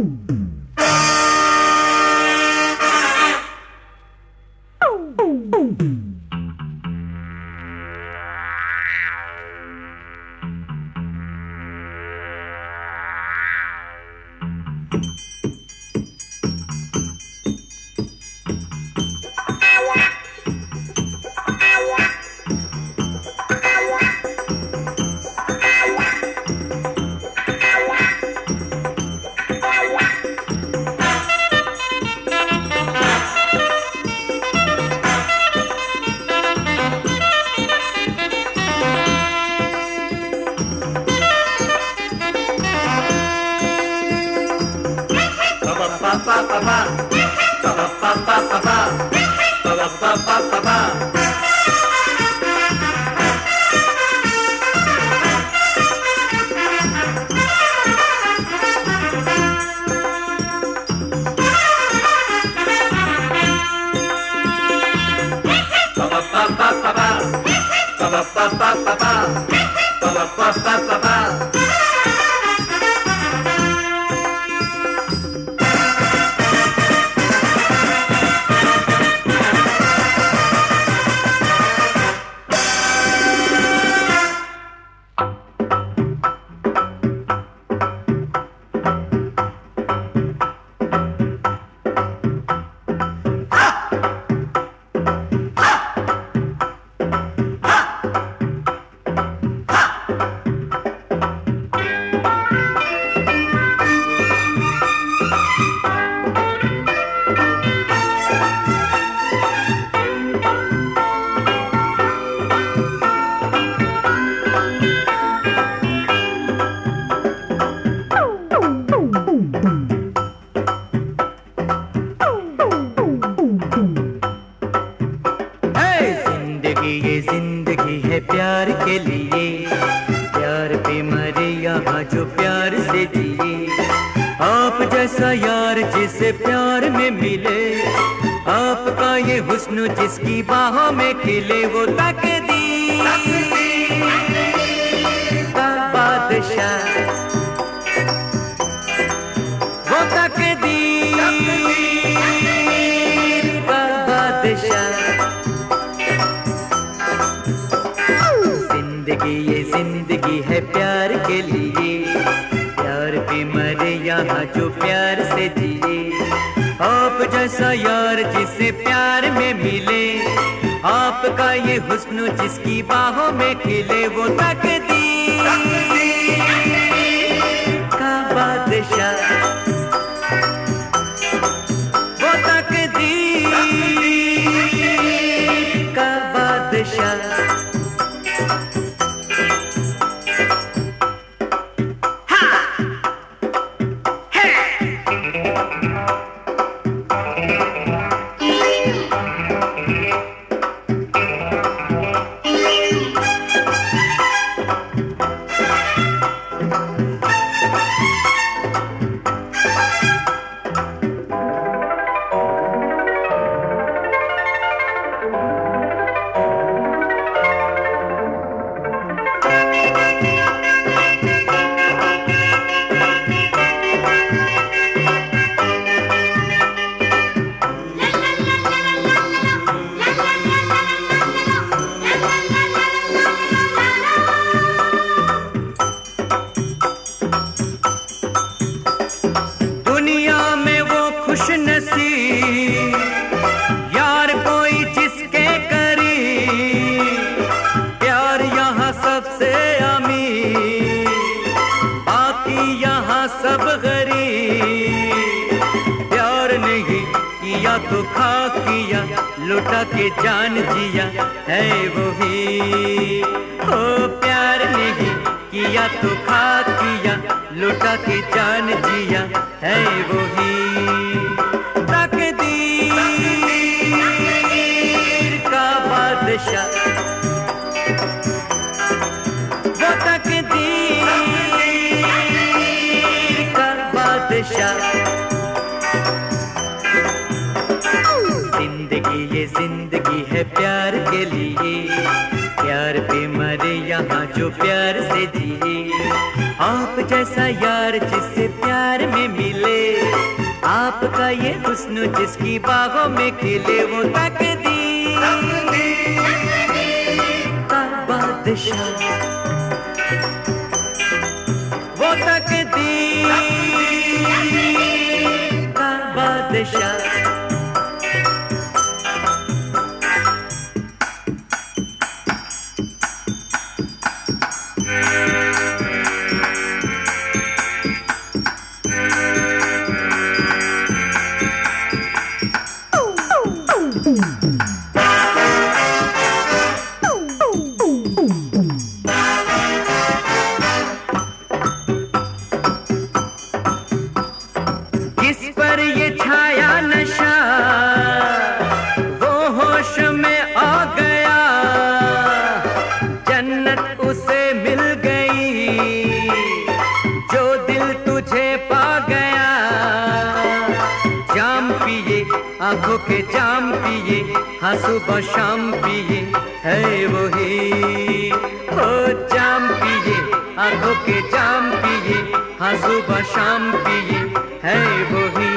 जिंदगी ये जिंदगी है प्यार के लिए, प्यार पे मरे यहाँ जो प्यार से जिए। आप जैसा यार जिससे प्यार में मिले, आपका ये हुस्न जिसकी बाहों में खिले, वो तकदीर का बादशाह, वो तकदीर का बादशाह। आंखों के जाम पिए, हाँ सुबह शाम पिए, है वही हो जाम पिए, आंखों के जाम पिए, हाँ सुबह शाम पिए, है वही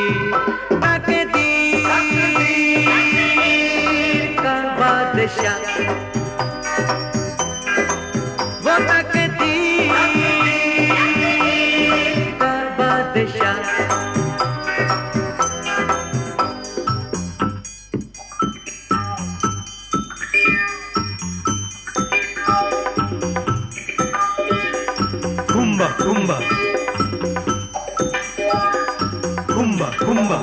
तकदीर का बादशाह, वो तकदीर का बादशाह। Kumba, kumba, kumba, kumba.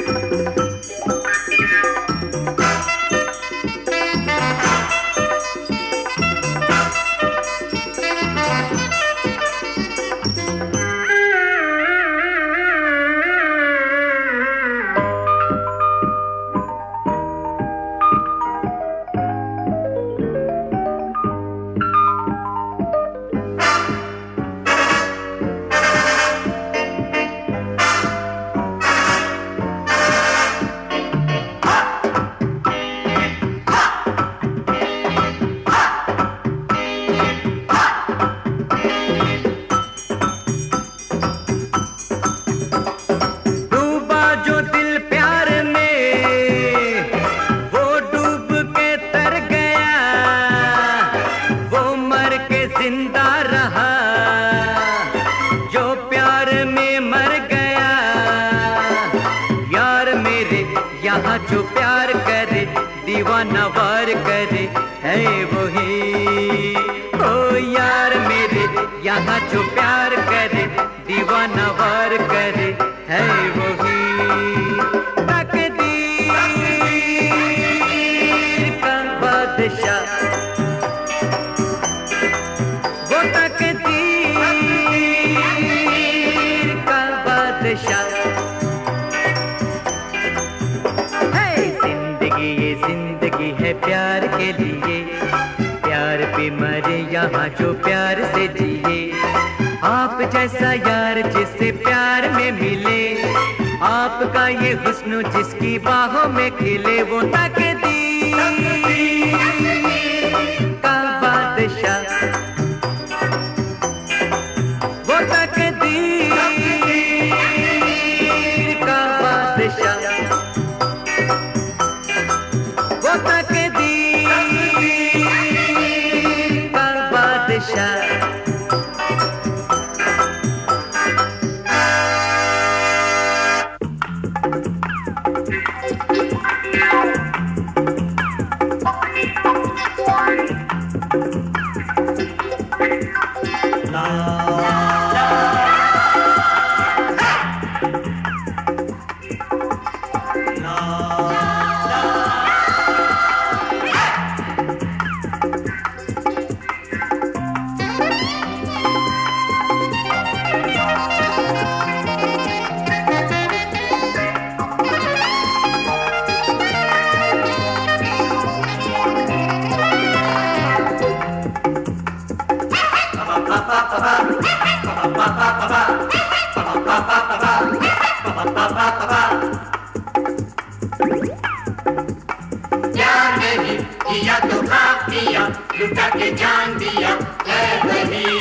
यहाँ जो प्यार करे दीवाना वार करे, है वही ओ यार मेरे, यहाँ जो प्यार करे दीवाना वार करे, है वही तकदीर का बादशाह, वो तकदीर का बादशाह। जिंदगी है प्यार के लिए, प्यार पे मरे यहाँ जो प्यार से जिए। आप जैसा यार जिससे प्यार में मिले, आपका ये हुस्न जिसकी बाहों में खिले, वो तकदीर का बादशाह, वो तकदीर का बादशाह, वो तकदीर का बादशाह। जाके जान दिया है वही